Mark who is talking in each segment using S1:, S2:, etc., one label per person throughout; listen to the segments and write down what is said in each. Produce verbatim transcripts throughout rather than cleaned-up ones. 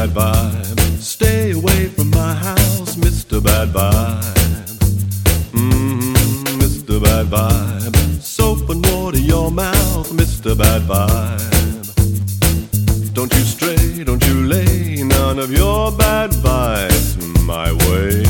S1: Vibe. Stay away from my house, Mister Bad Vibe. Mm, Mister Bad Vibe. Soap and water your mouth, Mister Bad Vibe. Don't you stray, don't you lay none of your bad vibes my way.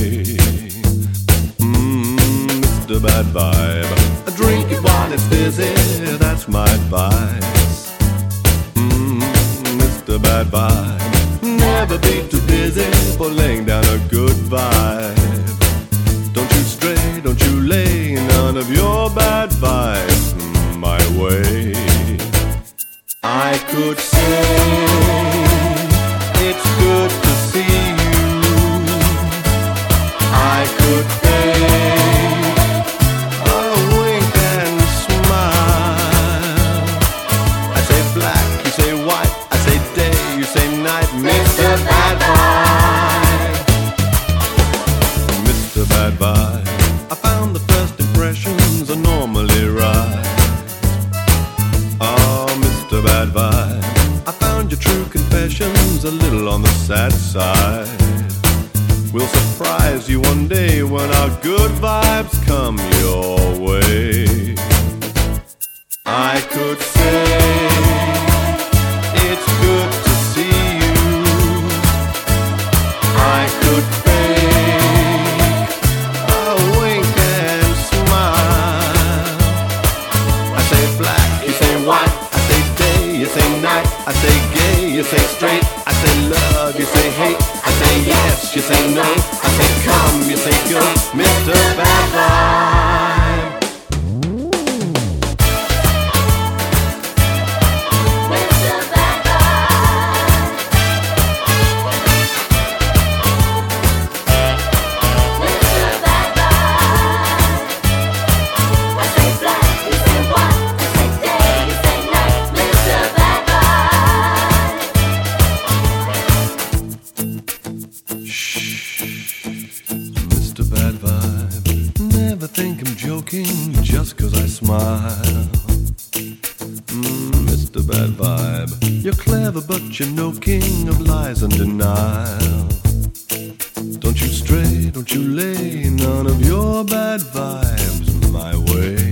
S1: Mm, Mister Bad Vibe. Drink it while it's dizzy, that's my advice. Mm, Mister Bad Vibe. Never be too busy for laying down a good vibe. Don't you stray, don't you lay none of your bad vibes my way. I could say it's good to see you. I could fake a wink and smile. I say black, you say white, I say day, you say night. Mister Bad Vibe, Mister Bad Vibe. I found the first impressions are normally right. Oh, Mister Bad Vibe, I found your true confessions a little on the sad side. We'll surprise you one day when our good vibes come your way. I could say it's good to see you. I could fake a wink and smile. I say black, you say white, I say day, you say night, I say gay, you say straight, I say love, you say hate, I say yes, you say no, I say come, you say go, Mister Bad Vibe. Mister Bad Vibe, never think I'm joking just cause I smile. Mm, Mister Bad Vibe, you're clever but you're no king of lies and denial. Don't you stray, don't you lay none of your bad vibes my way.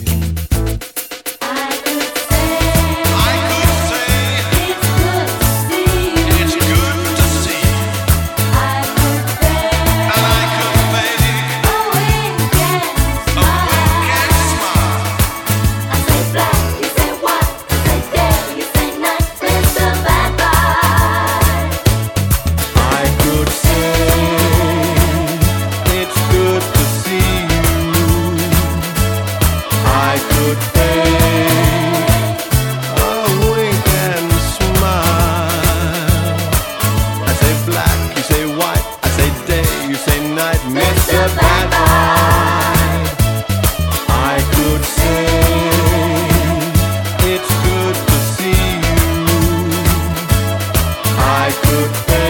S1: Mister Bad Vibe, I could say it's good to see you. I could